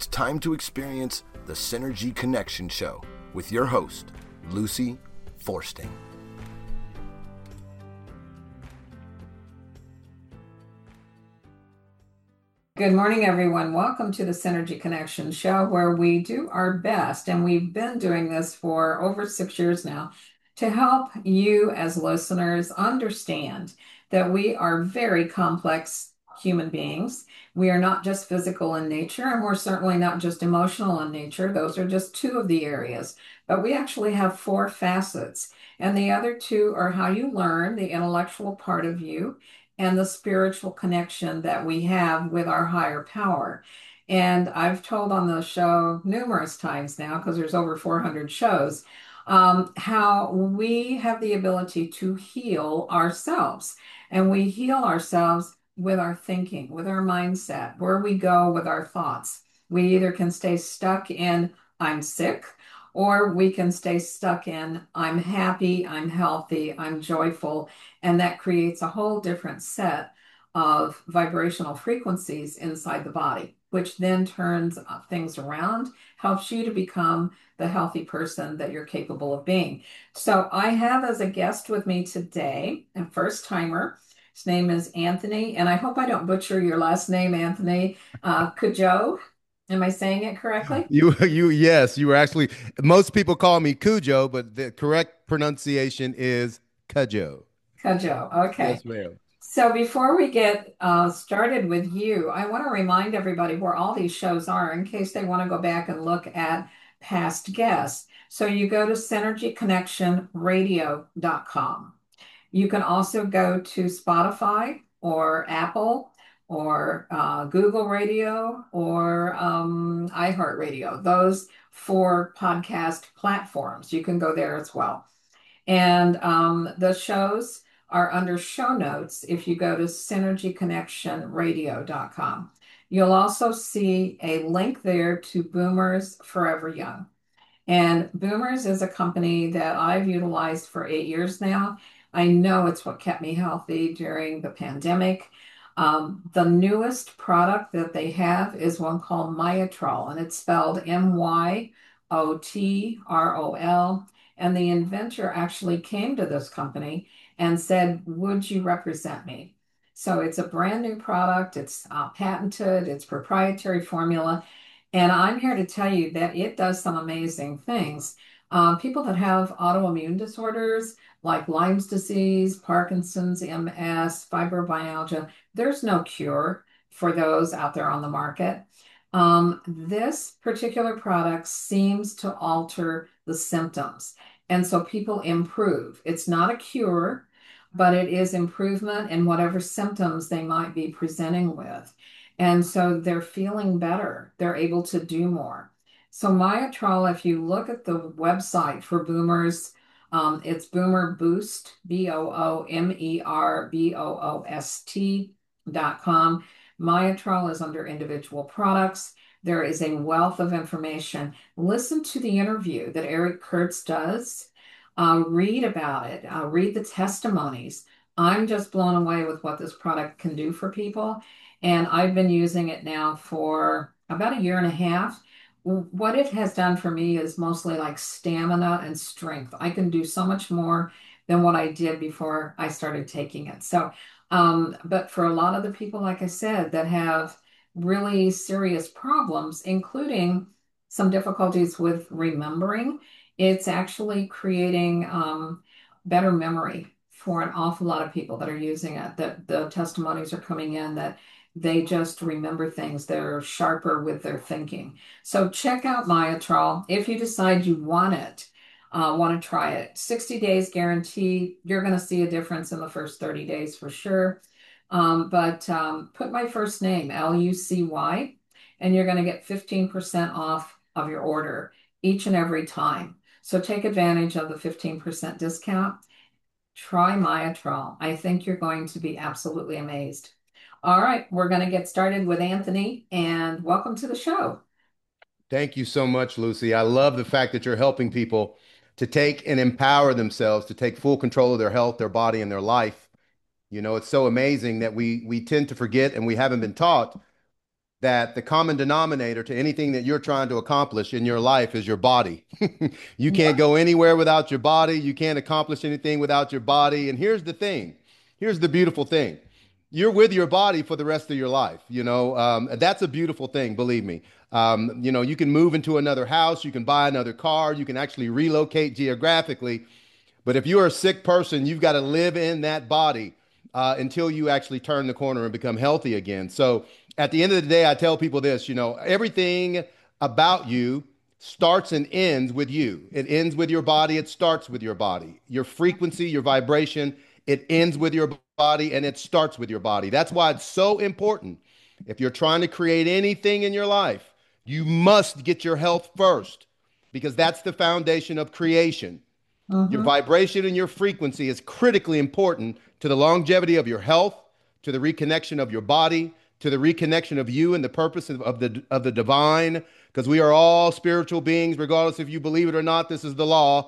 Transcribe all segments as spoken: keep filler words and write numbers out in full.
It's time to experience the Synergy Connection Show with your host, Lucy Forsting. Good morning, everyone. Welcome to the Synergy Connection Show, where we do our best, and we've been doing this for over six years now, to help you as listeners understand that we are very complex human beings. We are not just physical in nature, and we're certainly not just emotional in nature. Those are just two of the areas, but we actually have four facets, and the other two are how you learn, the intellectual part of you, and the spiritual connection that we have with our higher power. And I've told on the show numerous times now, because there's over four hundred shows, um, how we have the ability to heal ourselves. And we heal ourselves with our thinking, with our mindset, where we go with our thoughts. We either can stay stuck in, I'm sick, or we can stay stuck in, I'm happy, I'm healthy, I'm joyful. And that creates a whole different set of vibrational frequencies inside the body, which then turns things around, helps you to become the healthy person that you're capable of being. So I have as a guest with me today, a first timer. His name is Anthony, and I hope I don't butcher your last name, Anthony. Uh, Cujo. Am I saying it correctly? You, you, yes, you were actually, most people call me Cujo, but the correct pronunciation is Cujo. Cujo. Okay. Yes, ma'am. So before we get uh, started with you, I want to remind everybody where all these shows are in case they want to go back and look at past guests. So you go to synergy connection radio dot com. You can also go to Spotify or Apple or uh, Google Radio or um, iHeartRadio, those four podcast platforms. You can go there as well. And um, the shows are under show notes if you go to synergy connection radio dot com. You'll also see a link there to Boomers Forever Young. And Boomers is a company that I've utilized for eight years now. I know it's what kept me healthy during the pandemic. Um, the newest product that they have is one called Myotrol, and it's spelled M Y O T R O L. And the inventor actually came to this company and said, would you represent me? So it's a brand new product. It's uh, patented, it's proprietary formula. And I'm here to tell you that it does some amazing things. Um, people that have autoimmune disorders like Lyme's disease, Parkinson's, M S, fibromyalgia, there's no cure for those out there on the market. Um, this particular product seems to alter the symptoms. And so people improve. It's not a cure, but it is improvement in whatever symptoms they might be presenting with. And so they're feeling better. They're able to do more. So Myotrol, if you look at the website for Boomers, um, it's Boomer Boost, B O O M E R B O O S T dot com. Myotrol is under individual products. There is a wealth of information. Listen to the interview that Eric Kurtz does. Uh, read about it. Uh, read the testimonies. I'm just blown away with what this product can do for people. And I've been using it now for about a year and a half. What it has done for me is mostly like stamina and strength. I can do so much more than what I did before I started taking it. So, um, but for a lot of the people, like I said, that have really serious problems, including some difficulties with remembering, it's actually creating um, better memory for an awful lot of people that are using it. That the testimonies are coming in that they just remember things. They're sharper with their thinking. So check out Myotrol if you decide you want it. Uh, want to try it. sixty days guarantee. You're going to see a difference in the first thirty days for sure. Um, but um, put my first name, L U C Y, and you're going to get fifteen percent off of your order each and every time. So take advantage of the fifteen percent discount. Try Myotrol. I think you're going to be absolutely amazed. All right, we're going to get started with Anthony, and welcome to the show. Thank you so much, Lucy. I love the fact that you're helping people to take and empower themselves to take full control of their health, their body, and their life. You know, it's so amazing that we we tend to forget and we haven't been taught that the common denominator to anything that you're trying to accomplish in your life is your body. You can't go anywhere without your body. You can't accomplish anything without your body. And here's the thing. Here's the beautiful thing. You're with your body for the rest of your life. You know, um, that's a beautiful thing, believe me. Um, you know, you can move into another house, you can buy another car, you can actually relocate geographically. But if you're a sick person, you've got to live in that body uh, until you actually turn the corner and become healthy again. So at the end of the day, I tell people this, you know, everything about you starts and ends with you. It ends with your body. It starts with your body. Your frequency, your vibration, it ends with your body and it starts with your body. That's why it's so important. If you're trying to create anything in your life, you must get your health first because that's the foundation of creation. Your Mm-hmm. vibration and your frequency is critically important to the longevity of your health, to the reconnection of your body, to the reconnection of you and the purpose of, of the of the divine, because we are all spiritual beings, regardless if you believe it or not. This is the law.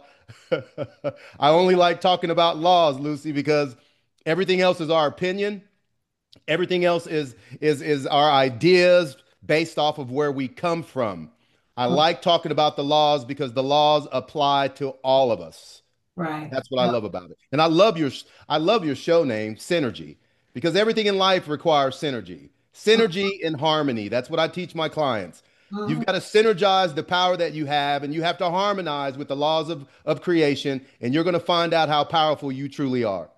I only like talking about laws, Lucy, because everything else is our opinion. Everything else is is is our ideas based off of where we come from. I like talking about the laws because the laws apply to all of us. Right. That's what I love about it. And I love your I love your show name, Synergy, because everything in life requires synergy. Synergy and harmony. That's what I teach my clients. You've Mhm. got to synergize the power that you have, and you have to harmonize with the laws of, of creation, and you're going to find out how powerful you truly are.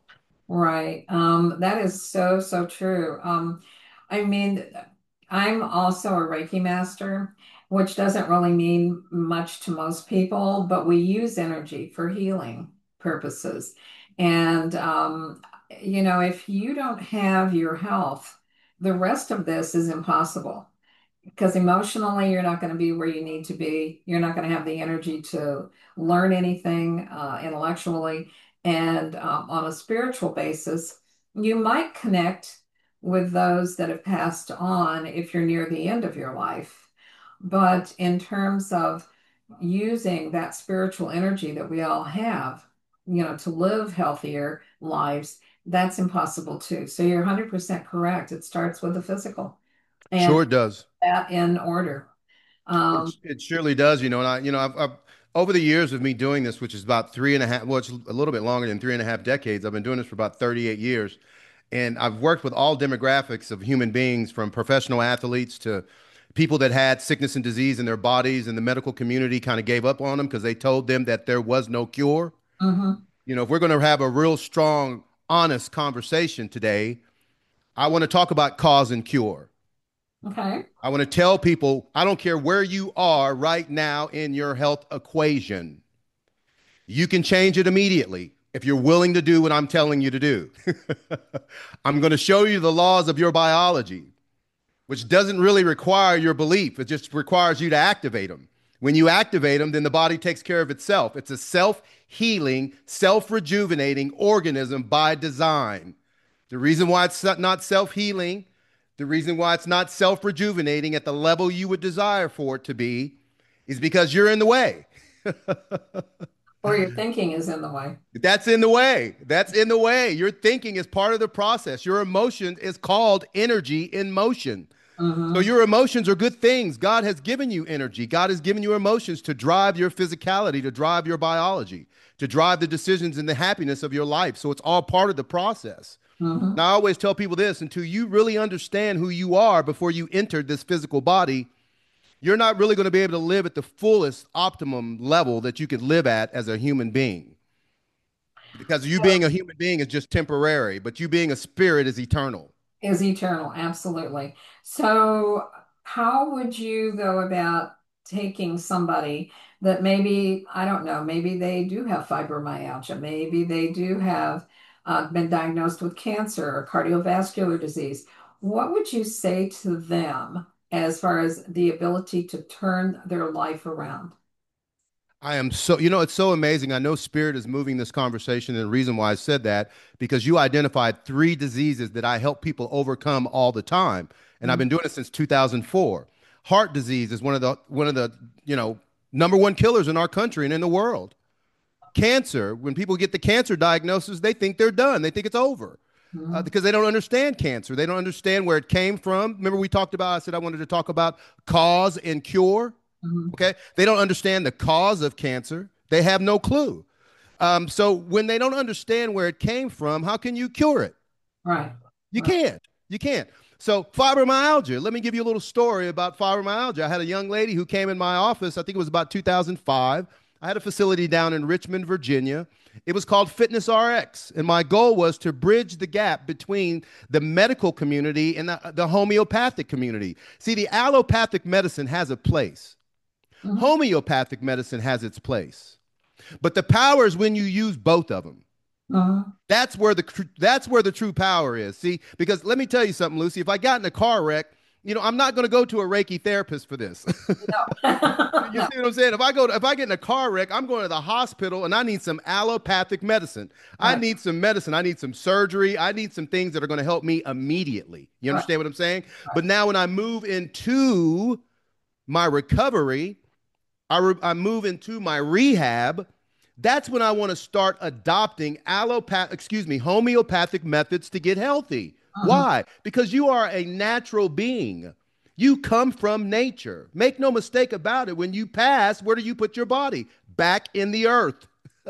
Right. Um, that is so, so true. Um, I mean, I'm also a Reiki master, which doesn't really mean much to most people, but we use energy for healing purposes. And, um, you know, if you don't have your health, the rest of this is impossible because emotionally you're not going to be where you need to be. You're not going to have the energy to learn anything uh, intellectually. And um, on a spiritual basis, you might connect with those that have passed on if you're near the end of your life. But in terms of using that spiritual energy that we all have, you know, to live healthier lives, that's impossible too. So you're one hundred percent correct. It starts with the physical. And Sure it does. that in order. It, Um, it surely does, you know, and I, you know, I've, I've over the years of me doing this, which is about three and a half, well, it's a little bit longer than three and a half decades. I've been doing this for about thirty-eight years, and I've worked with all demographics of human beings, from professional athletes to people that had sickness and disease in their bodies, and the medical community kind of gave up on them because they told them that there was no cure. mhm. You know, if we're going to have a real strong, honest conversation today, I want to talk about cause and cure. Okay. I want to tell people, I don't care where you are right now in your health equation. You can change it immediately if you're willing to do what I'm telling you to do. I'm going to show you the laws of your biology, which doesn't really require your belief. It just requires you to activate them. When you activate them, then the body takes care of itself. It's a self-healing, self-rejuvenating organism by design. The reason why it's not self-healing, the reason why it's not self-rejuvenating at the level you would desire for it to be, is because you're in the way. Or your thinking is in the way. That's in the way. That's in the way. Your thinking is part of the process. Your emotion is called energy in motion. So Hmm. your emotions are good things. God has given you energy. God has given you emotions to drive your physicality, to drive your biology, to drive the decisions and the happiness of your life. So it's all part of the process. Hmm. Now, I always tell people this: until you really understand who you are before you entered this physical body, you're not really going to be able to live at the fullest optimum level that you could live at as a human being. Because you being a human being is just temporary, but you being a spirit is eternal. Is eternal, absolutely. So, how would you go about taking somebody that maybe, I don't know, maybe they do have fibromyalgia, maybe they do have uh, been diagnosed with cancer or cardiovascular disease. What would you say to them as far as the ability to turn their life around? I am so, you know, it's so amazing. I know Spirit is moving this conversation, and the reason why I said that, because you identified three diseases that I help people overcome all the time. And I've Mhm. been doing it since two thousand four. Heart disease is one of the one of the, you know, number one killers in our country and in the world. Cancer, when people get the cancer diagnosis, they think they're done. They think it's over. uh, Mhm. because they don't understand cancer. They don't understand where it came from. Remember, we talked about, I said I wanted to talk about cause and cure. Mhm. Okay. They don't understand the cause of cancer. They have no clue. Um, so when they don't understand where it came from, how can you cure it? Right. You Right. can't. You can't. So fibromyalgia. Let me give you a little story about fibromyalgia. I had a young lady who came in my office. I think it was about two thousand five. I had a facility down in Richmond, Virginia. It was called Fitness R X, and my goal was to bridge the gap between the medical community and the, the homeopathic community. See, the allopathic medicine has a place. Mhm. Homeopathic medicine has its place. But the power is when you use both of them. Mhm. That's where the that's where the true power is. See, because let me tell you something, Lucy. If I got in a car wreck, you know, I'm not going to go to a Reiki therapist for this. You No. see what I'm saying? If I go to, if I get in a car wreck, I'm going to the hospital and I need some allopathic medicine. I Right. need some medicine. I need some surgery. I need some things that are going to help me immediately. You Right. understand what I'm saying? Right. But now when I move into my recovery, I, re- I move into my rehab. That's when I want to start adopting allopath, excuse me, homeopathic methods to get healthy. Mhm. Why? Because you are a natural being. You come from nature. Make no mistake about it. When you pass, where do you put your body? Back in the earth.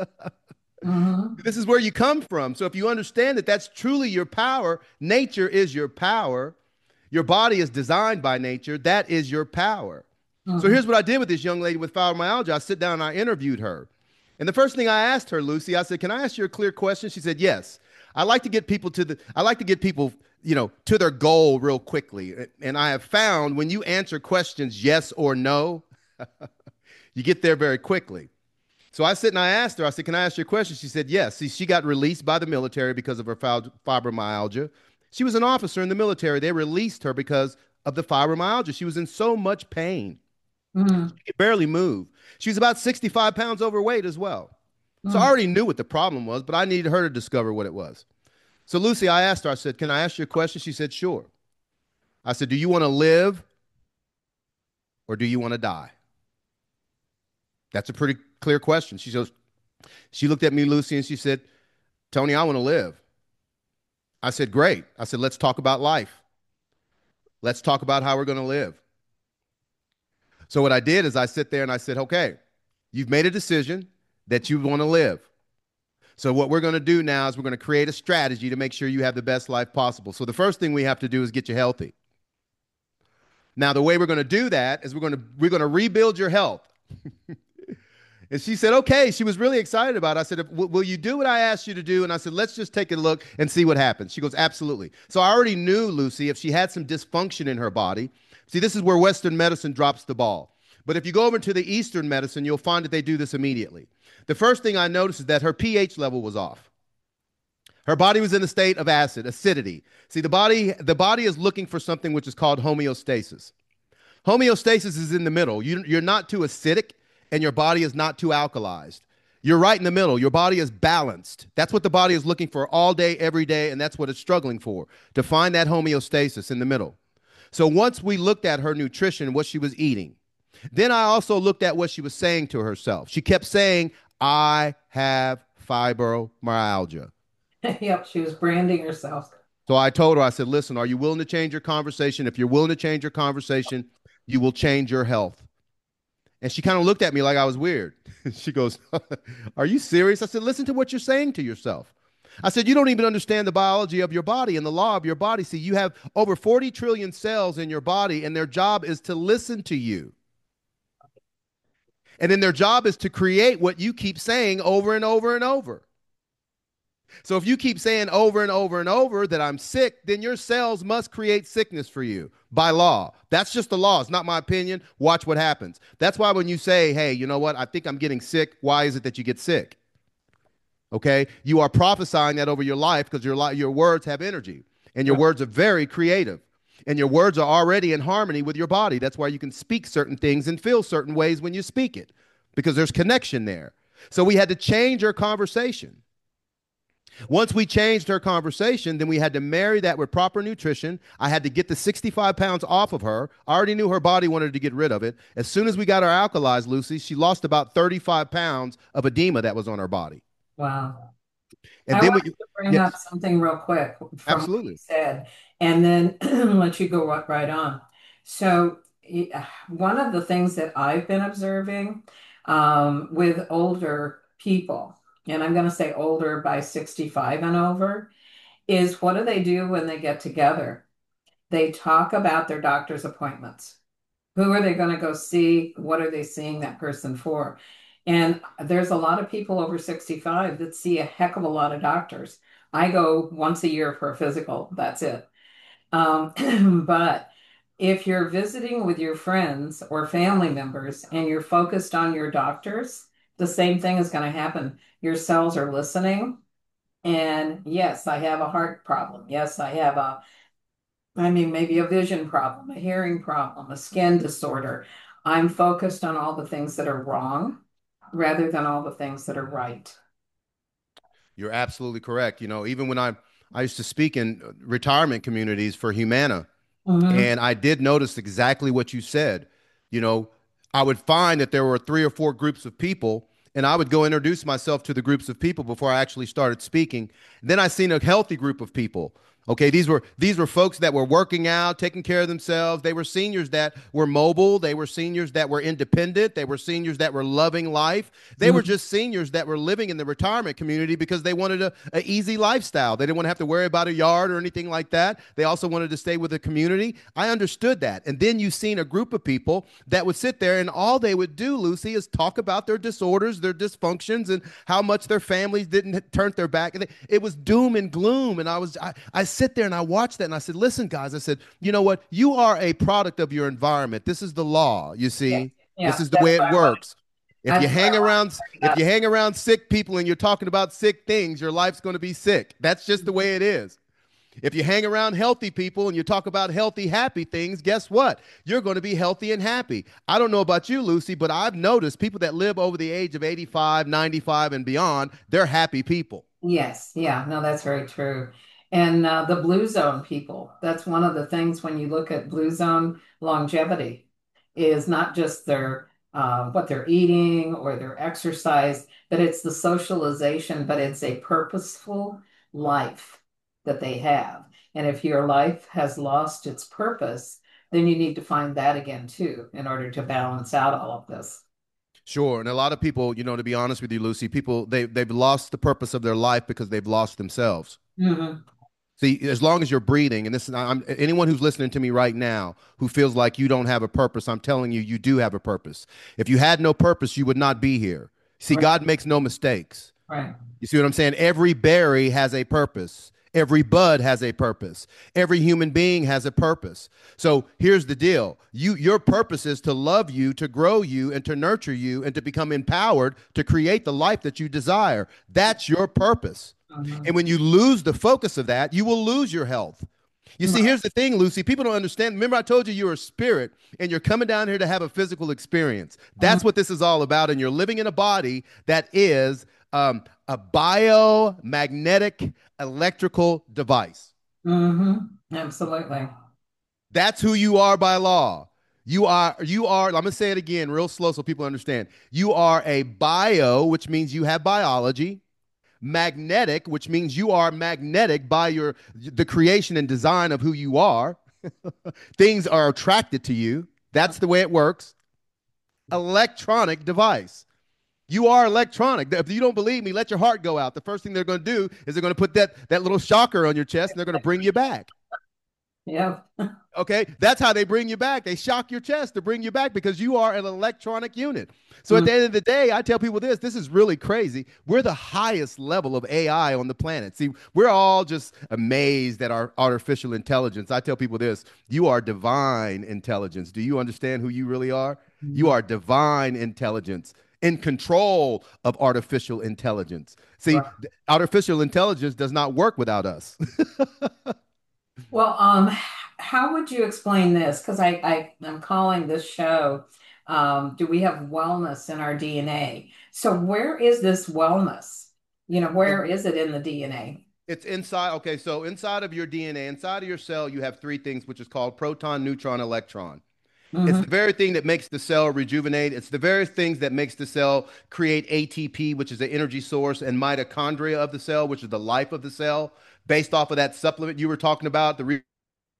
Mhm. This is where you come from. So if you understand that that's truly your power, nature is your power. Your body is designed by nature. That is your power. So Mhm. here's what I did with this young lady with fibromyalgia. I sit down and I interviewed her. And the first thing I asked her, Lucy, I said, "Can I ask you a clear question?" She said, "Yes." I like to get people to the I like to get people, you know, to their goal real quickly. And I have found when you answer questions yes or no, you get there very quickly. So I sit and I asked her, I said, "Can I ask you a question?" She said, "Yes." See, she got released by the military because of her fibromyalgia. She was an officer in the military. They released her because of the fibromyalgia. She was in so much pain. Mhm. She could barely move. She was about sixty-five pounds overweight as well. So I Mhm. already knew what the problem was, but I needed her to discover what it was. So Lucy, I asked her, I said, "Can I ask you a question?" She said, "Sure." I said, "Do you want to live or do you want to die?" That's a pretty clear question. She goes, she looked at me, Lucy, and she said, "Tony, I want to live." I said, "Great." I said, "Let's talk about life. Let's talk about how we're going to live." So what I did is I sit there and I said, "Okay, you've made a decision that you want to live. So what we're going to do now is we're going to create a strategy to make sure you have the best life possible. So the first thing we have to do is get you healthy. Now the way we're going to do that is we're going to we're going to rebuild your health." And she said, "Okay." She was really excited about it. I said, "Will you do what I asked you to do?" And I said, "Let's just take a look and see what happens." She goes, "Absolutely." So I already knew, Lucy, if she had some dysfunction in her body. See, this is where Western medicine drops the ball. But if you go over to the Eastern medicine, you'll find that they do this immediately. The first thing I noticed is that her pH level was off. Her body was in a state of acid, acidity. See, the body, the body is looking for something which is called homeostasis. Homeostasis is in the middle. You, you're not too acidic and your body is not too alkalized. You're right in the middle. Your body is balanced. That's what the body is looking for all day, every day, and that's what it's struggling for, to find that homeostasis in the middle. So once we looked at her nutrition, what she was eating, then I also looked at what she was saying to herself. She kept saying, "I have fibromyalgia." Yep. She was branding herself. So I told her, I said, "Listen, are you willing to change your conversation? If you're willing to change your conversation, you will change your health." And she kind of looked at me like I was weird. She goes, "Are you serious?" I said, "Listen to what you're saying to yourself." I said, "You don't even understand the biology of your body and the law of your body. See, you have over forty trillion cells in your body, and their job is to listen to you. And then their job is to create what you keep saying over and over and over. So if you keep saying over and over and over that I'm sick, then your cells must create sickness for you by law. That's just the law. It's not my opinion. Watch what happens." That's why when you say, "Hey, you know what? I think I'm getting sick." Why is it that you get sick? Okay? You are prophesying that over your life because your li- your words have energy and your Right. words are very creative. And your words are already in harmony with your body. That's why you can speak certain things and feel certain ways when you speak it because there's connection there. So we had to change our conversation. Once we changed her conversation, then we had to marry that with proper nutrition. I had to get the sixty-five pounds off of her. I already knew her body wanted to get rid of it. As soon as we got her alkalized, Lucy, she lost about thirty-five pounds of edema that was on her body. Wow. And I then wanted what you, to bring up yes, something real quick from what you absolutely. said, and then let you go right right on. So, y- one of the things that I've been observing um, with older people, and I'm going to say older by sixty-five and over, is what do they do when they get together? They talk about their doctor's appointments. Who are they going to go see? What are they seeing that person for? And there's a lot of people over sixty-five that see a heck of a lot of doctors. I go once a year for a physical, that's it. Um, but if you're visiting with your friends or family members and you're focused on your doctors, the same thing is going to happen. Your cells are listening. And yes, I have a heart problem. Yes, I have a I mean, maybe a vision problem, a hearing problem, a skin disorder. I'm focused on all the things that are wrong rather than all the things that are right. You're absolutely correct. You know, even when I I used to speak in retirement communities for Humana, Hmm. and I did notice exactly what you said. You know, I would find that there were three or four groups of people, and I would go introduce myself to the groups of people before I actually started speaking. Then I seen a healthy group of people. Okay, these were these were folks that were working out, taking care of themselves. They were seniors that were mobile. They were seniors that were independent. They were seniors that were loving life. They were just seniors that were living in the retirement community because they wanted a, a easy lifestyle. They didn't want to have to worry about a yard or anything like that. They also wanted to stay with the community. I understood that. And then you've seen a group of people that would sit there and all they would do, Lucy, is talk about their disorders, their dysfunctions, and how much their families didn't turn their back. And it was doom and gloom. And I was I, I sit there and I watched that and I said, listen, guys, I said, you know what? You are a product of your environment. This is the law, you Yeah, see. This yeah, is the that's way why it I want. works. If you That's why hang I want around, to bring if it you up. hang around sick people and you're talking about sick things, your life's going to be sick. That's just the way it is. If you hang around healthy people and you talk about healthy, happy things, guess what? You're going to be healthy and happy. I don't know about you, Lucy, but I've noticed people that live over the age of eighty-five, ninety-five, and beyond, they're happy people. Yes, yeah, no, that's very true. And uh, the blue zone people, that's one of the things when you look at blue zone longevity is not just their uh, what they're eating or their exercise, but it's the socialization, but it's a purposeful life that they have. And if your life has lost its purpose, then you need to find that again too in order to balance out all of this. Sure. And a lot of people, you know, to be honest with you, Lucy, people they they've lost the purpose of their life because they've lost themselves. Hmm. See, as long as you're breathing, and this, I'm anyone who's listening to me right now who feels like you don't have a purpose, I'm telling you, you do have a purpose. If you had no purpose, you would not be here. See, Right, God makes no mistakes. right. You see what I'm saying? Every berry has a purpose. Every bud has a purpose. Every human being has a purpose. So here's the deal. You your purpose is to love you, to grow you, and to nurture you, and to become empowered to create the life that you desire. That's your purpose. And Mhm. when you lose the focus of that, you will lose your health. You see, Right. here's the thing, Lucy. People don't understand. Remember, I told you you're a spirit and you're coming down here to have a physical experience. That's what this is all about. And you're living in a body that is um, a biomagnetic electrical device. Hmm. Absolutely. That's who you are by law. You are, you are, I'm going to say it again real slow so people understand. You are a bio, which means you have biology, magnetic, which means you are magnetic by your the creation and design of who you are. Things are attracted to you. That's the way it works. Electronic device. You are electronic. If you don't believe me, let your heart go out. The first thing they're going to do is they're going to put that that little shocker on your chest and they're going to bring you back. Yeah. Okay, that's how they bring you back. They shock your chest to bring you back because you are an electronic unit. So at Mm. the end of the day, I tell people this this is really crazy. We're the highest level of A I on the planet. See, we're all just amazed at our artificial intelligence. I tell people this you are divine intelligence. Do you understand who you really are? You are divine intelligence in control of artificial intelligence. See, Right. artificial intelligence does not work without us. Well, um, how would you explain this? Because I, I am calling this show, um, Do We Have Wellness in Our D N A? So where is this wellness? You know, where is it in the D N A? It's inside. Okay, so inside of your D N A, inside of your cell, you have three things, which is called proton, neutron, electron. It's Mm-hmm. the very thing that makes the cell rejuvenate. It's the very things that makes the cell create A T P, which is the energy source, and mitochondria of the cell, which is the life of the cell, based off of that supplement you were talking about. The re-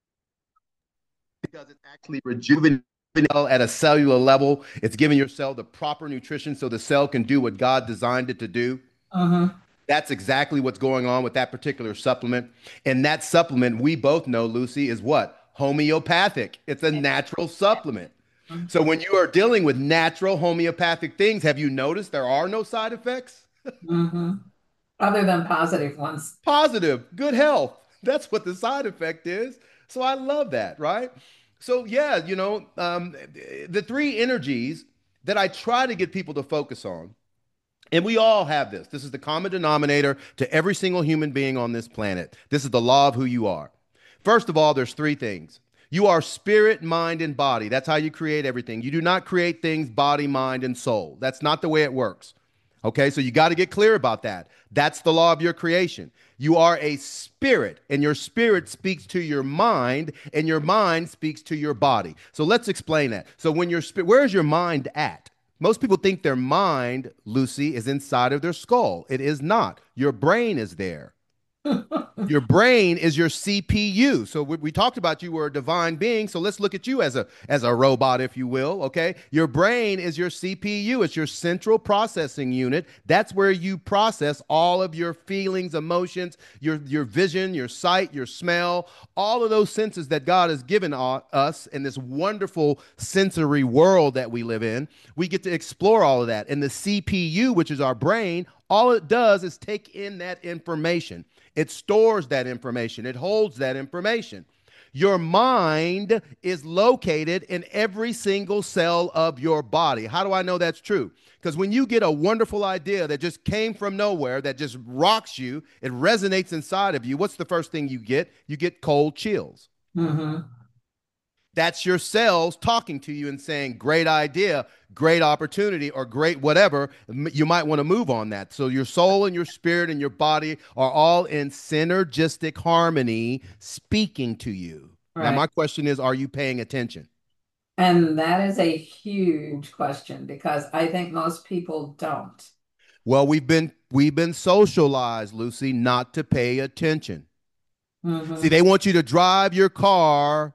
because it's actually rejuvenating at a cellular level. It's giving your cell the proper nutrition so the cell can do what God designed it to do. Mm-hmm. That's exactly what's going on with that particular supplement. And that supplement, we both know, Lucy, is what? Homeopathic. It's a natural supplement. So when you are dealing with natural homeopathic things, have you noticed there are no side effects? Mm-hmm. Other than positive ones. Positive, good health. That's what the side effect is. So I love that, right? So yeah, you know, um, the three energies that I try to get people to focus on, and we all have this. This is the common denominator to every single human being on this planet. This is the law of who you are. First of all, there's three things. You are spirit, mind, and body. That's how you create everything. You do not create things body, mind, and soul. That's not the way it works. Okay, so you got to get clear about that. That's the law of your creation. You are a spirit, and your spirit speaks to your mind, and your mind speaks to your body. So let's explain that. So when your spirit, where is your mind at? Most people think their mind, Lucy, is inside of their skull. It is not. Your brain is there. Your brain is your C P U. So we, we talked about you were a divine being. So let's look at you as a as a robot, if you will. Okay, your brain is your C P U. It's your central processing unit. That's where you process all of your feelings, emotions, your your vision, your sight, your smell, all of those senses that God has given us in this wonderful sensory world that we live in. We get to explore all of that. And the C P U, which is our brain, all it does is take in that information. It stores that information. It holds that information. Your mind is located in every single cell of your body. How do I know that's true? Because when you get a wonderful idea that just came from nowhere, that just rocks you, it resonates inside of you, what's the first thing you get? You get cold chills. Mm-hmm. That's your cells talking to you and saying, great idea, great opportunity, or great whatever. You might want to move on that. So your soul and your spirit and your body are all in synergistic harmony speaking to you. Right. Now, my question is, are you paying attention? And that is a huge question because I think most people don't. Well, we've been we've been socialized, Lucy, not to pay attention. Mm-hmm. See, they want you to drive your car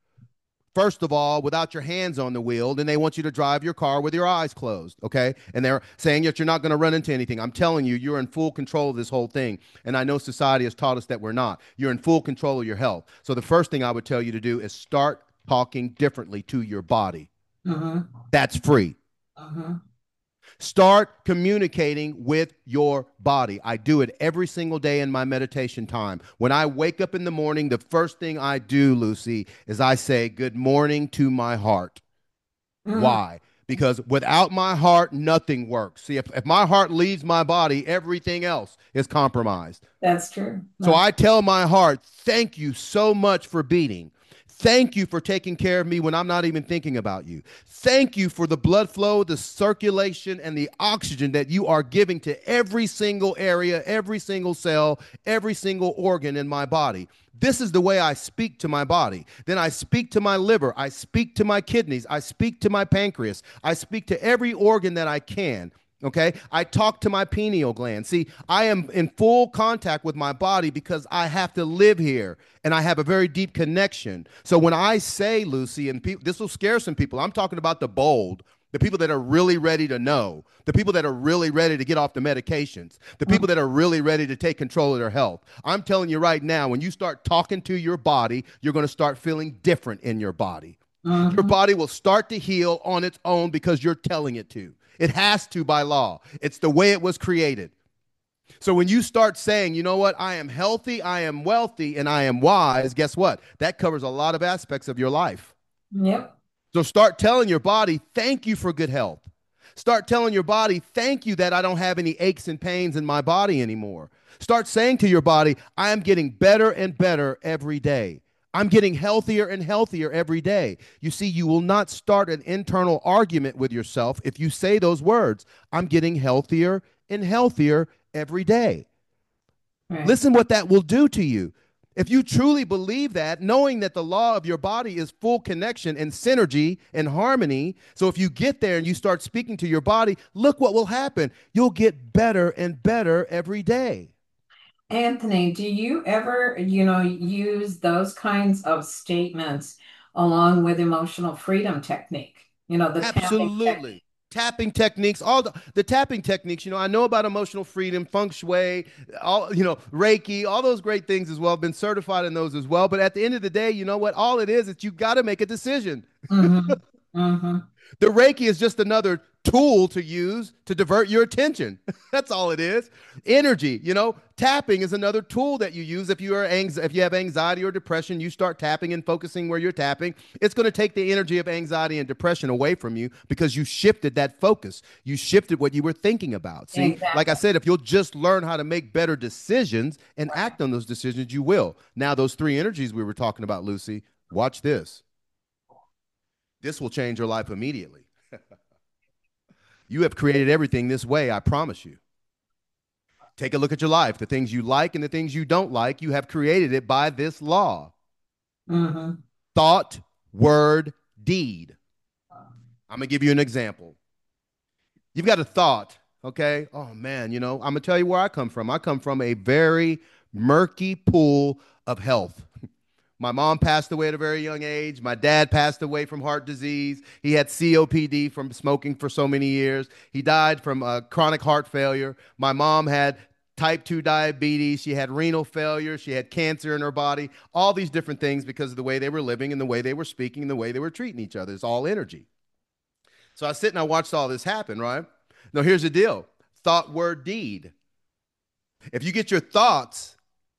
first of all, without your hands on the wheel, then they want you to drive your car with your eyes closed, okay? And they're saying that you're not going to run into anything. I'm telling you, you're in full control of this whole thing. And I know society has taught us that we're not. You're in full control of your health. So the first thing I would tell you to do is start talking differently to your body. Mm-hmm. That's free. Mm-hmm. Start communicating with your body. I do it every single day in my meditation time. When I wake up in the morning, the first thing I do, Lucy, is I say, good morning to my heart. Mm. Why? Because without my heart, nothing works. See, if, if my heart leaves my body, everything else is compromised. That's true. So I tell my heart, thank you so much for beating. Thank you for taking care of me when I'm not even thinking about you. Thank you for the blood flow, the circulation, and the oxygen that you are giving to every single area, every single cell, every single organ in my body. This is the way I speak to my body. Then I speak to my liver. I speak to my kidneys. I speak to my pancreas. I speak to every organ that I can. Okay, I talk to my pineal gland. See, I am in full contact with my body because I have to live here and I have a very deep connection. So when I say, Lucy, and pe- this will scare some people, I'm talking about the bold, the people that are really ready to know, the people that are really ready to get off the medications, the people that are really ready to take control of their health. I'm telling you right now, when you start talking to your body, you're going to start feeling different in your body. Mm-hmm. Your body will start to heal on its own because you're telling it to. It has to by law. It's the way it was created. So when you start saying, you know what, I am healthy, I am wealthy, and I am wise, guess what? That covers a lot of aspects of your life. Yep. So start telling your body, thank you for good health. Start telling your body, thank you that I don't have any aches and pains in my body anymore. Start saying to your body, I am getting better and better every day. I'm getting healthier and healthier every day. You see, you will not start an internal argument with yourself if you say those words. I'm getting healthier and healthier every day. Right. Listen what that will do to you. If you truly believe that, knowing that the law of your body is full connection and synergy and harmony, so if you get there and you start speaking to your body, look what will happen. You'll get better and better every day. Anthony, do you ever, you know, use those kinds of statements along with emotional freedom technique? You know, the tapping technique. Absolutely. Tapping techniques, all the, the tapping techniques, you know, I know about emotional freedom, feng shui, all, you know, Reiki, all those great things as well. I've been certified in those as well. But at the end of the day, you know what? All it is, is you got to make a decision. Mm-hmm. Mm-hmm. The Reiki is just another tool to use to divert your attention. That's all it is. Energy, you know, tapping is another tool that you use if you are anx- if you have anxiety or depression, you start tapping and focusing where you're tapping. It's going to take the energy of anxiety and depression away from you because you shifted that focus. You shifted what you were thinking about. See, like I Exactly. said, if you'll just learn how to make better decisions and act on those decisions, you will. Now, those three energies we were talking about, Lucy, watch this. This will change your life immediately. You have created everything this way, I promise you. Take a look at your life. The things you like and the things you don't like, you have created it by this law. Mm-hmm. Thought, word, deed. I'm going to give you an example. You've got a thought, okay? Oh man, you know, I'm going to tell you where I come from. I come from a very murky pool of health. My mom passed away at a very young age. My dad passed away from heart disease. He had C O P D from smoking for so many years. He died from uh, chronic heart failure. My mom had type two diabetes. She had renal failure. She had cancer in her body. All these different things because of the way they were living and the way they were speaking and the way they were treating each other. It's all energy. So I sit and I watched all this happen, right? Now, here's the deal. Thought, word, deed. If you get your thoughts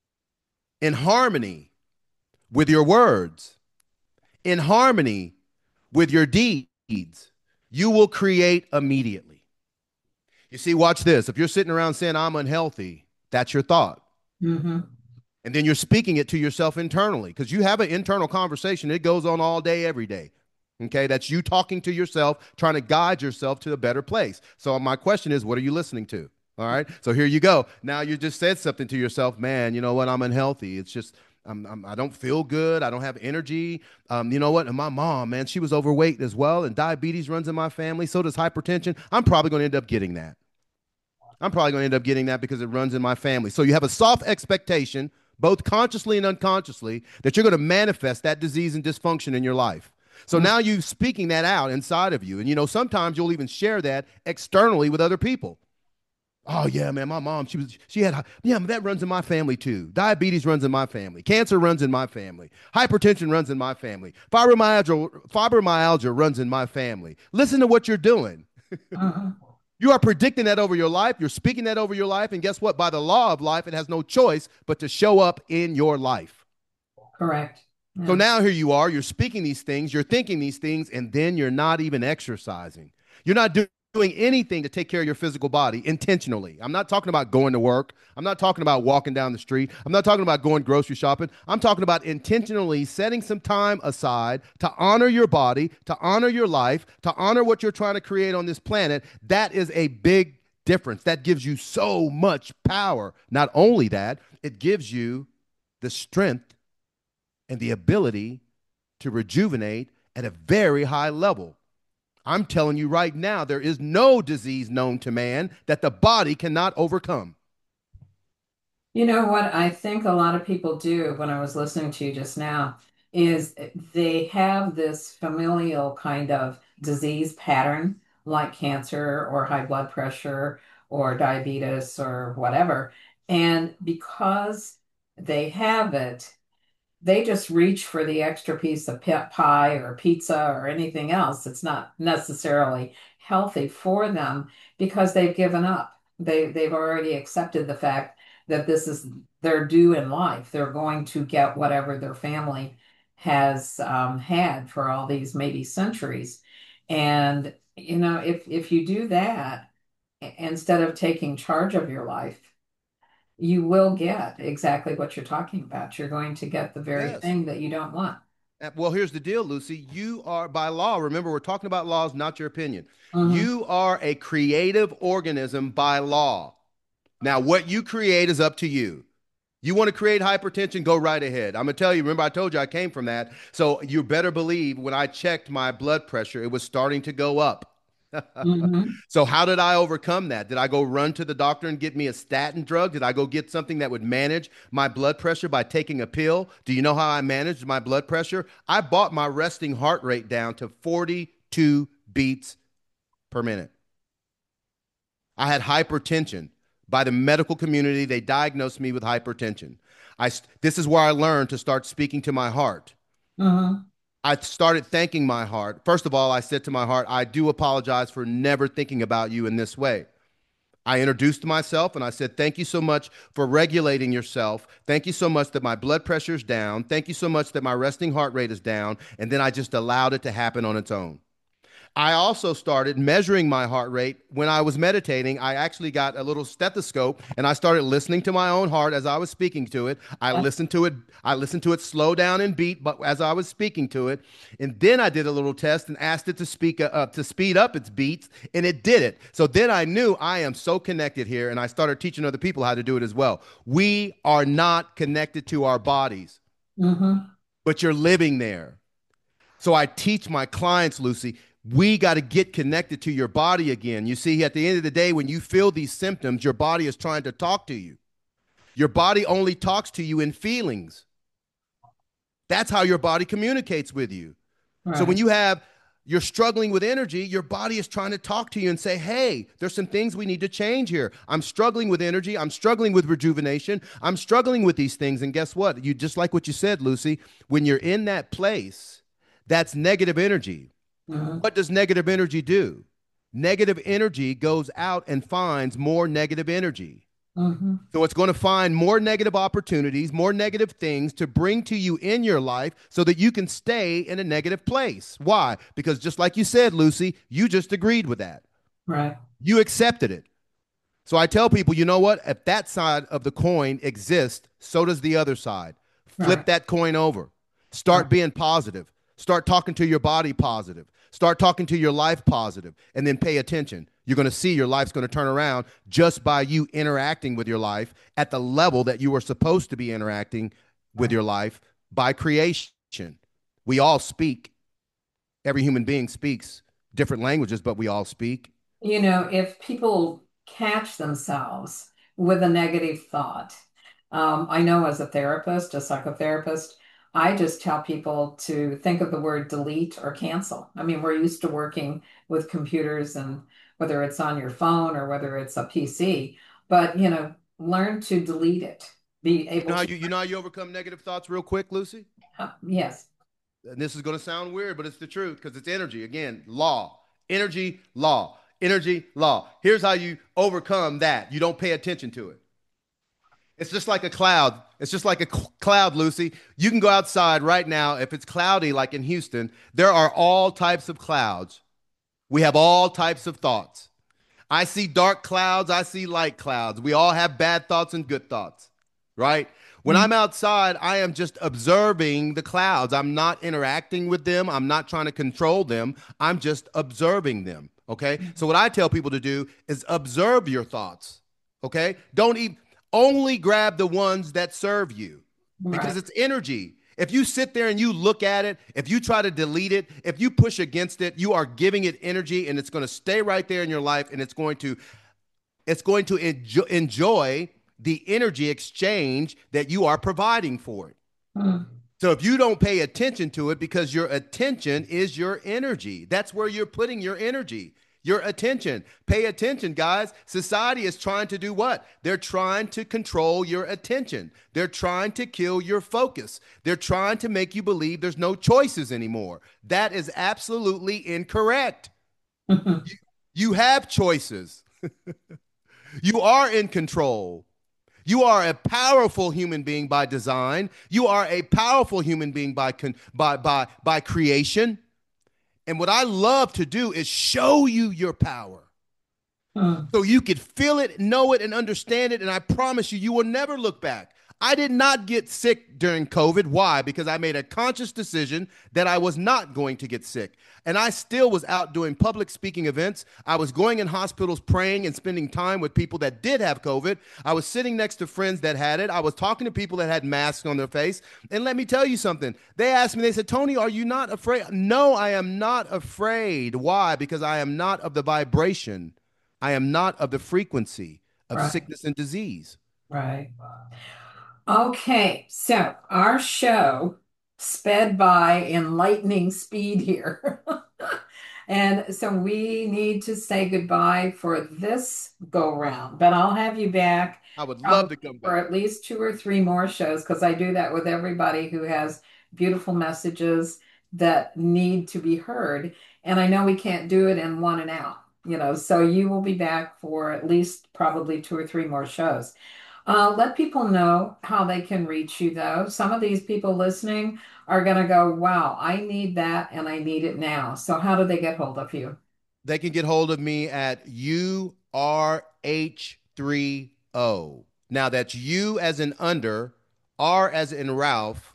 in harmony with your words, in harmony with your deeds, you will create immediately. You see, watch this. If you're sitting around saying, I'm unhealthy, that's your thought. Mm-hmm. And then you're speaking it to yourself internally because you have an internal conversation. It goes on all day, every day. Okay, that's you talking to yourself, trying to guide yourself to a better place. So my question is, what are you listening to? All right, so here you go. Now you just said something to yourself, man, you know what? I'm unhealthy. It's just, I'm, I'm, I don't feel good. I don't have energy. Um, you know what? And my mom, man, she was overweight as well, and diabetes runs in my family. So does hypertension. I'm probably going to end up getting that. I'm probably going to end up getting that because it runs in my family. So you have a soft expectation, both consciously and unconsciously, that you're going to manifest that disease and dysfunction in your life. So now you speaking that out inside of you. And, you know, sometimes you'll even share that externally with other people. Oh, yeah, man, my mom, she was, she had, yeah, that runs in my family too. Diabetes runs in my family. Cancer runs in my family. Hypertension runs in my family. Fibromyalgia, fibromyalgia runs in my family. Listen to what you're doing. Uh-huh. You are predicting that over your life. You're speaking that over your life. And guess what? By the law of life, it has no choice but to show up in your life. Correct. Yeah. So now here you are, you're speaking these things, you're thinking these things, and then you're not even exercising. You're not do- doing anything to take care of your physical body intentionally. I'm not talking about going to work. I'm not talking about walking down the street. I'm not talking about going grocery shopping. I'm talking about intentionally setting some time aside to honor your body, to honor your life, to honor what you're trying to create on this planet. That is a big difference. That gives you so much power. Not only that, it gives you the strength and the ability to rejuvenate at a very high level. I'm telling you right now, there is no disease known to man that the body cannot overcome. You know what I think a lot of people do when I was listening to you just now is they have this familial kind of disease pattern, like cancer or high blood pressure or diabetes or whatever. And because they have it, they just reach for the extra piece of pie or pizza or anything else that's not necessarily healthy for them because they've given up. They they've already accepted the fact that this is their due in life. They're going to get whatever their family has um, had for all these maybe centuries. And you know, if if you do that instead of taking charge of your life, you will get exactly what you're talking about. You're going to get the very Yes. thing that you don't want. Uh, Well, here's the deal, Lucy. You are by law. Remember, we're talking about laws, not your opinion. Hmm. You are a creative organism by law. Now, what you create is up to you. You want to create hypertension, go right ahead. I'm going to tell you, remember I told you I came from that. So you better believe when I checked my blood pressure, it was starting to go up. Mm-hmm. So how did I overcome that? Did I go run to the doctor and get me a statin drug? Did I go get something that would manage my blood pressure by taking a pill? Do you know how I managed my blood pressure? I brought my resting heart rate down to forty-two beats per minute. I had hypertension. By the medical community, they diagnosed me with hypertension. I, this is where I learned to start speaking to my heart. Mm-hmm. I started thanking my heart. First of all, I said to my heart, I do apologize for never thinking about you in this way. I introduced myself and I said, thank you so much for regulating yourself. Thank you so much that my blood pressure is down. Thank you so much that my resting heart rate is down. And then I just allowed it to happen on its own. I also started measuring my heart rate when I was meditating. I actually got a little stethoscope and I started listening to my own heart as I was speaking to it. I listened to it. I listened to it slow down and beat, but as I was speaking to it, and then I did a little test and asked it to speak uh, to speed up its beats, and it did it. So then I knew I am so connected here, and I started teaching other people how to do it as well. We are not connected to our bodies, Mm-hmm. but you're living there. So I teach my clients, Lucy, we got to get connected to your body again. You see, at the end of the day, when you feel these symptoms, your body is trying to talk to you. Your body only talks to you in feelings. That's how your body communicates with you. Right. So when you have, you're struggling with energy, your body is trying to talk to you and say, hey, there's some things we need to change here. I'm struggling with energy. I'm struggling with rejuvenation. I'm struggling with these things. And guess what? You just like what you said, Lucy, when you're in that place, that's negative energy. Mm-hmm. What does negative energy do? Negative energy goes out and finds more negative energy. Mm-hmm. So it's going to find more negative opportunities, more negative things to bring to you in your life so that you can stay in a negative place. Why? Because just like you said, Lucy, you just agreed with that. Right. You accepted it. So I tell people, you know what? If that side of the coin exists, so does the other side. Flip right. that coin over. Start right. being positive. Start talking to your body positive. Start talking to your life positive, and then pay attention. You're going to see your life's going to turn around just by you interacting with your life at the level that you were supposed to be interacting with your life by creation. We all speak. Every human being speaks different languages, but we all speak. You know, if people catch themselves with a negative thought, um, I know as a therapist, a psychotherapist, I just tell people to think of the word delete or cancel. I mean, we're used to working with computers, and whether it's on your phone or whether it's a P C, but you know, learn to delete it. Be able you know how to. You, you know how you overcome negative thoughts real quick, Lucy? Uh, yes. And this is going to sound weird, but it's the truth because it's energy. Again, law, energy, law, energy, law. Here's how you overcome that. You don't pay attention to it. It's just like a cloud. It's just like a cl- cloud, Lucy. You can go outside right now. If it's cloudy, like in Houston, there are all types of clouds. We have all types of thoughts. I see dark clouds. I see light clouds. We all have bad thoughts and good thoughts, right? When mm-hmm. I'm outside, I am just observing the clouds. I'm not interacting with them. I'm not trying to control them. I'm just observing them, okay? Mm-hmm. So what I tell people to do is observe your thoughts, okay? Don't even... Only grab the ones that serve you because right. it's energy. If you sit there and you look at it, if you try to delete it, if you push against it, you are giving it energy, and it's going to stay right there in your life, and it's going to, it's going to enjoy, enjoy the energy exchange that you are providing for it. Mm. So if you don't pay attention to it, because your attention is your energy, that's where you're putting your energy. Your attention. Pay attention, guys. Society is trying to do what? They're trying to control your attention. They're trying to kill your focus. They're trying to make you believe there's no choices anymore. That is absolutely incorrect. you, you have choices. You are in control. You are a powerful human being by design. You are a powerful human being by, con- by, by, by creation. And what I love to do is show you your power hmm. so you could feel it, know it, and understand it. And I promise you, you will never look back. I did not get sick during COVID. Why? Because I made a conscious decision that I was not going to get sick. And I still was out doing public speaking events. I was going in hospitals praying and spending time with people that did have COVID. I was sitting next to friends that had it. I was talking to people that had masks on their face. And let me tell you something. They asked me, they said, Tony, are you not afraid? No, I am not afraid. Why? Because I am not of the vibration. I am not of the frequency of Right. sickness and disease. Right. Okay, so our show sped by in lightning speed here. And so we need to say goodbye for this go round, but I'll have you back I would love to probably come for back. at least two or three more shows because I do that with everybody who has beautiful messages that need to be heard. And I know we can't do it in one and out, you know, so you will be back for at least probably two or three more shows. Uh, let people know how they can reach you, though. Some of these people listening are going to go, wow, I need that and I need it now. So, how do they get hold of you? They can get hold of me at U R H three O. Now that's U as in under, R as in Ralph,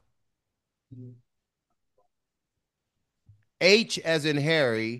H as in Harry,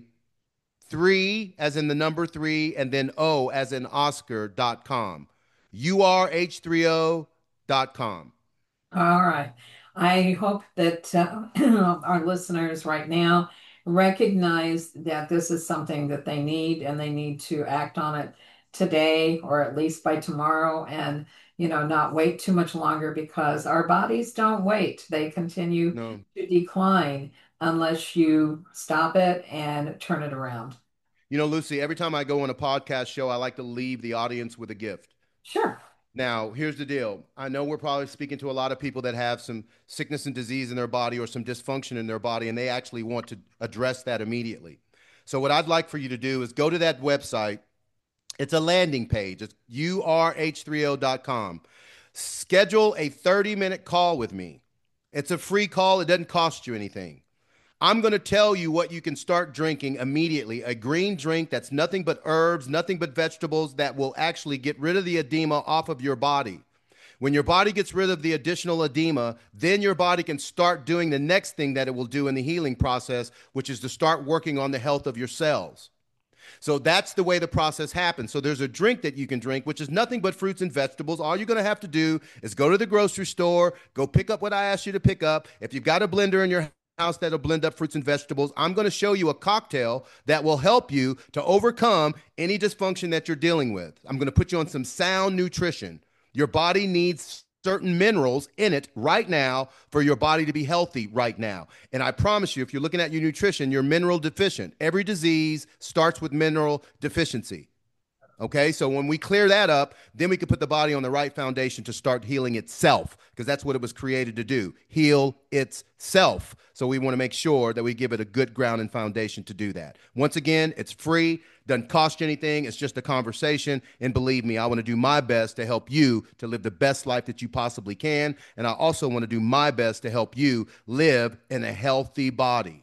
three as in the number three, and then O as in Oscar dot com. U R H three O dot com. All right. I hope that uh, our listeners right now recognize that this is something that they need and they need to act on it today or at least by tomorrow and, you know, not wait too much longer because our bodies don't wait. They continue No. to decline unless you stop it and turn it around. You know, Lucy, every time I go on a podcast show, I like to leave the audience with a gift. Sure. Now, here's the deal. I know we're probably speaking to a lot of people that have some sickness and disease in their body or some dysfunction in their body, and they actually want to address that immediately. So what I'd like for you to do is go to that website. It's a landing page. It's U R H three O dot com. Schedule a thirty minute call with me. It's a free call. It doesn't cost you anything. I'm going to tell you what you can start drinking immediately. A green drink that's nothing but herbs, nothing but vegetables that will actually get rid of the edema off of your body. When your body gets rid of the additional edema, then your body can start doing the next thing that it will do in the healing process, which is to start working on the health of your cells. So that's the way the process happens. So there's a drink that you can drink, which is nothing but fruits and vegetables. All you're going to have to do is go to the grocery store, go pick up what I asked you to pick up. If you've got a blender in your house that'll blend up fruits and vegetables, I'm going to show you a cocktail that will help you to overcome any dysfunction that you're dealing with. I'm going to put you on some sound nutrition. Your body needs certain minerals in it right now for your body to be healthy right now. And I promise you, if you're looking at your nutrition, you're mineral deficient. Every disease starts with mineral deficiency. Okay, so when we clear that up, then we can put the body on the right foundation to start healing itself, because that's what it was created to do, heal itself. So we want to make sure that we give it a good ground and foundation to do that. Once again, it's free, doesn't cost you anything, it's just a conversation, and believe me, I want to do my best to help you to live the best life that you possibly can, and I also want to do my best to help you live in a healthy body.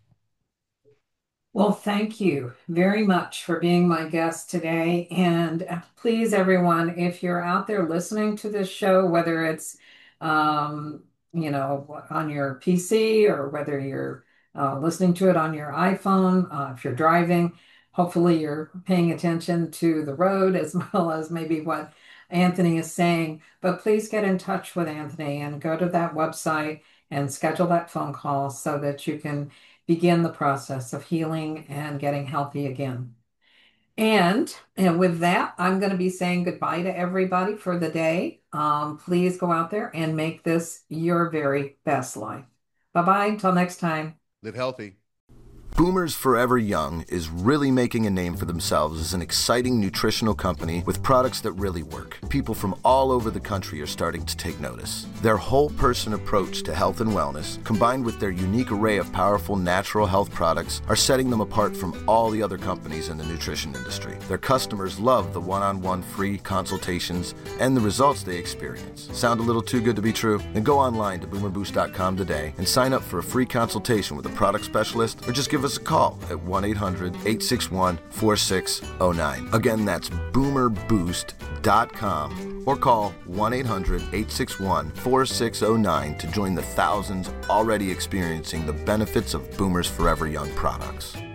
Well, thank you very much for being my guest today. And please, everyone, if you're out there listening to this show, whether it's, um, you know, on your P C or whether you're uh, listening to it on your iPhone, uh, if you're driving, hopefully you're paying attention to the road as well as maybe what Anthony is saying. But please get in touch with Anthony and go to that website and schedule that phone call so that you can begin the process of healing and getting healthy again. And, and with that, I'm going to be saying goodbye to everybody for the day. Um, please go out there and make this your very best life. Bye-bye. Until next time. Live healthy. Boomers Forever Young is really making a name for themselves as an exciting nutritional company with products that really work. People from all over the country are starting to take notice. Their whole person approach to health and wellness, combined with their unique array of powerful natural health products, are setting them apart from all the other companies in the nutrition industry. Their customers love the one-on-one free consultations and the results they experience. Sound a little too good to be true? Then go online to boomer boost dot com today and sign up for a free consultation with a product specialist, or just give us a call at one eight hundred, eight six one, four six zero nine. Again, that's boomer boost dot com or call one eight hundred, eight six one, four six zero nine to join the thousands already experiencing the benefits of Boomers Forever Young products.